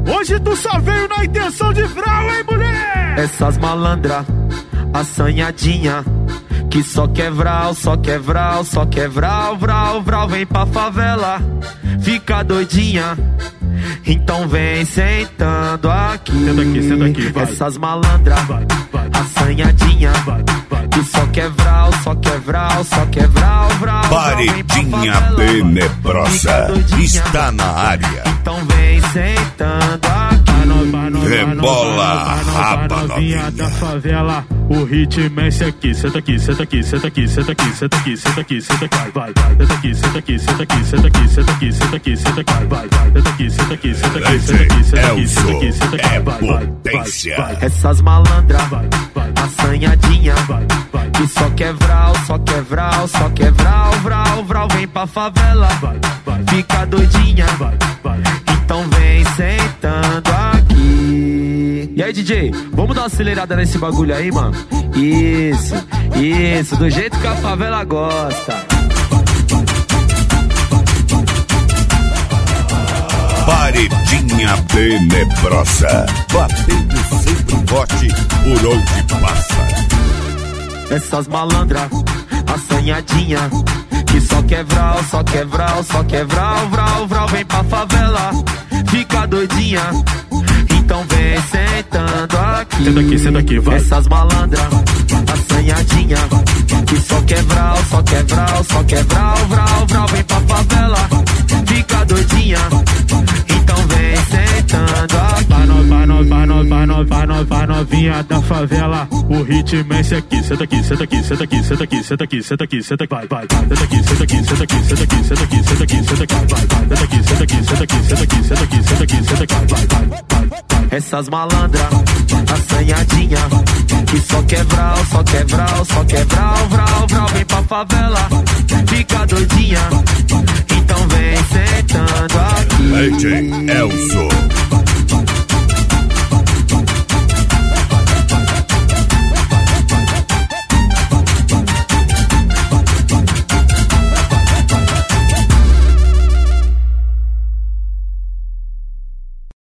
Hoje tu só veio na intenção de vral, hein, mulher? Essas malandra, assanhadinha, que só quer vral, só quer vral, só quer vral, vral, vral. Vem pra favela, fica doidinha, então vem sentando aqui. Senta aqui, vai. Essas malandra, assanhadinha, que só quer vral, só quer vral, só quer vral, vral. Paredinha Tenebrosa está na área. Então vem sentando aqui. Rebola a raba novinha da favela. O ritmo é esse aqui. Senta aqui, senta aqui, senta aqui, senta aqui, senta aqui, senta aqui, senta aqui, vai, vai. Senta aqui, senta aqui, senta aqui, senta aqui, senta aqui, senta aqui, senta aqui, vai, vai. Senta aqui, senta aqui, senta aqui, senta aqui, senta aqui, senta aqui, senta aqui, vai, vai. Essas malandra, assanhadinha, que só quer vral, só quer vral, só quer vral, vral, vral. Vem pra favela, fica doidinha, então vem sentando aqui. E aí, DJ, vamos dar uma acelerada nesse bagulho aí, mano? Isso, do jeito que a favela gosta. Paredinha Tenebrosa, batendo sempre forte por onde passa. Essas malandra, assanhadinha, que só quer vral, só quer vral, só quer vral, vral, vral. Vem pra favela, fica doidinha, então vem sentando aqui. Senta aqui, vai. Essas malandra, assanhadinha, que só quer vral, só quer vral, só quer vral, vral, vral. Vem pra favela, fica doidinha, então vem sentando aqui. Vai novinha da favela. O ritmo é esse aqui. Senta aqui, senta aqui, senta aqui, senta aqui, senta aqui, senta aqui, senta aqui, vai, vai. Senta aqui, senta aqui, senta aqui, senta aqui, senta aqui, senta aqui, senta aqui, vai, vai. Senta aqui, senta aqui, senta aqui, senta aqui, senta aqui, senta aqui, senta aqui, vai, vai. Essas malandra, assanhadinha, que só quer vral, só quer vral, só quer vral, vral, vral. Vem pra favela, fica doidinha, então vem sentando aqui. DJ Elzo.